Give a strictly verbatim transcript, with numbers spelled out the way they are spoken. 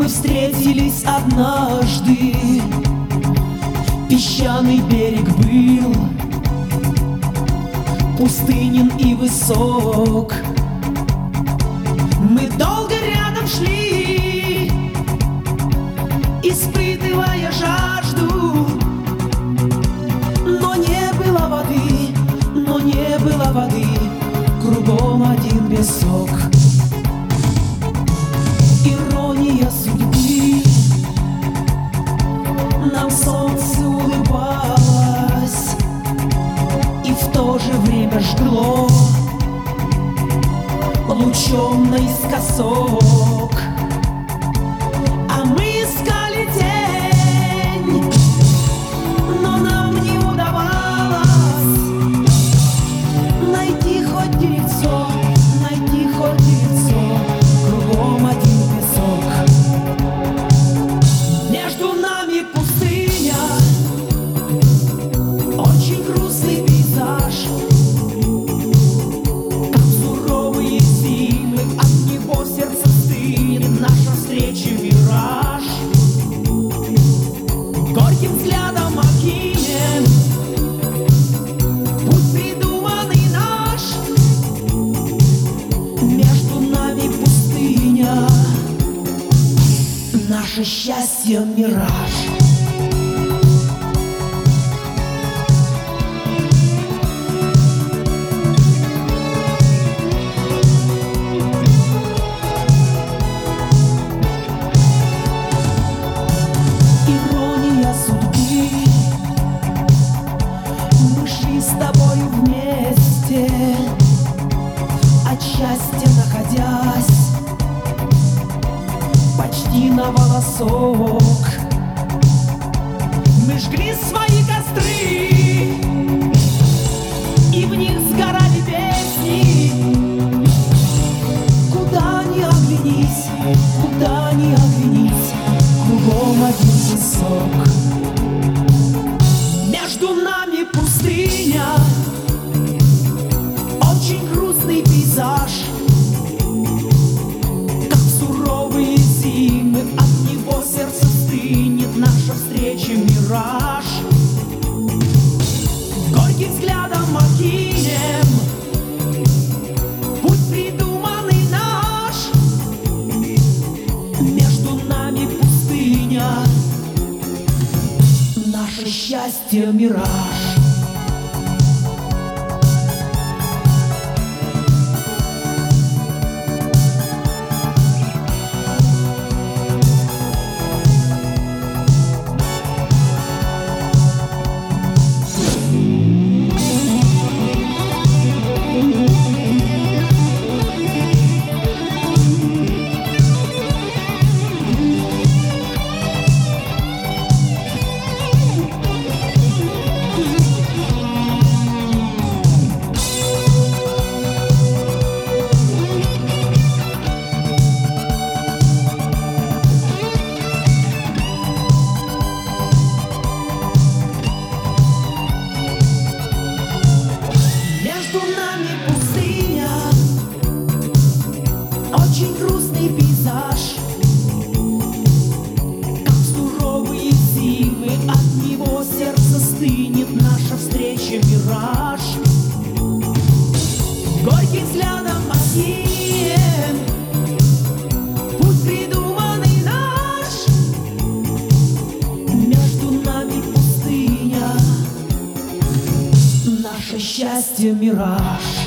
встретились однажды. Песчаный берег был пустынен и высок. Мы долго рядом шли, испытывая жажду. Но не было воды, но не было воды, кругом один песок. Ирония судьбы, нам солнце улыбалось и в то же время жгло лучом наискосок. А мы искали тень, но нам не удавалось найти хоть деревцо, найти хоть деревцо, кругом один песок. Между нами пустыня, очень грустный пейзаж. Как суровые зимы, от него сердце стынет, наша встреча мираж. Горьким взглядом окинем путь придуманный наш. Между нами пустыня, наше счастье мираж. Ирония судьбы, мы шли с тобою вместе, от счастья находясь почти на волосок. Мы жгли свои костры, и в них сгорали песни. Куда ни оглянись, куда ни оглянись, кругом один песок. Между нами пустыня, очень грустный пейзаж. Как суровые зимы, от него сердце стынет, наша встреча мираж. Горьким взглядом окинем путь придуманный наш. Между нами пустыня, наше счастье мираж. Между нами пустыня, очень грустный пейзаж. Как суровые зимы, от него сердце стынет, наша встреча мираж. Горьким взглядом окинем путь придуманный наш. Между нами пустыня, наше счастье мираж.